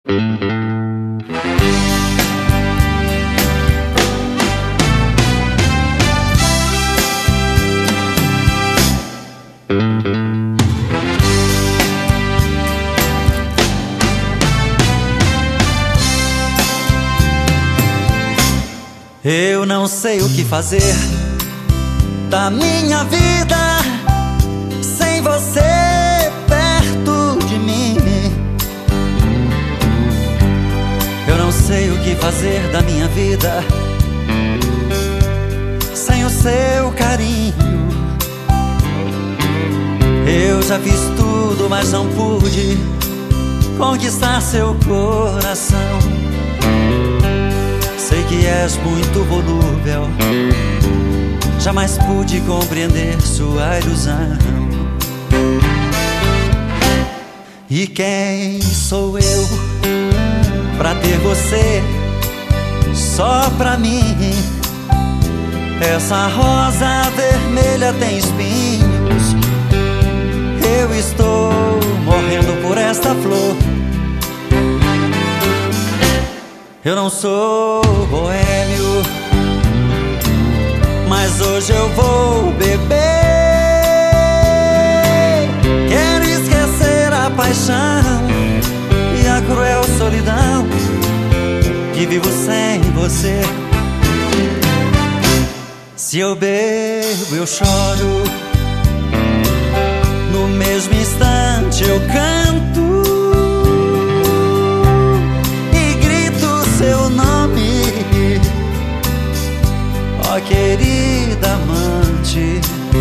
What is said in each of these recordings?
Eu não sei o que fazer da minha vida sem você perto de mim. Eu não sei o que fazer da minha vida sem o seu carinho. Eu já fiz tudo, mas não pude conquistar seu coração. Sei que és muito volúvel, jamais pude compreender sua ilusão. E quem sou eu pra ter você só pra mim? Essa rosa vermelha tem espinhos, eu estou morrendo por esta flor. Eu não sou boêmio, mas hoje eu vou beber. Quero esquecer a paixão e a cruel solidão que vivo sem você. Se eu bebo, eu choro, no mesmo instante eu canto seu nome, ó querida amante.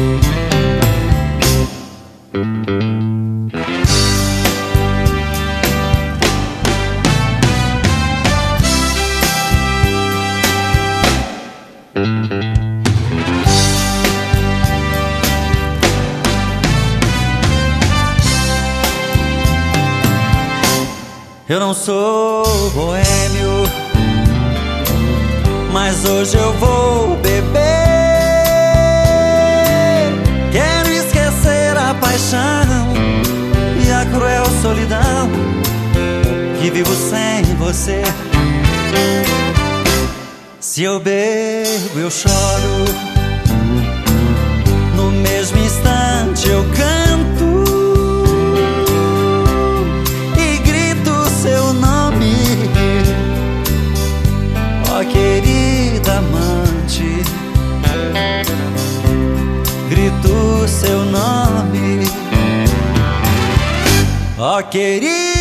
Eu não sou boêmio, mas hoje eu vou beber. Quero esquecer a paixão e a cruel solidão que vivo sem você. Se eu bebo, eu choro, no mesmo instante eu canto seu nome, ó querida amante. Grito seu nome, ó querida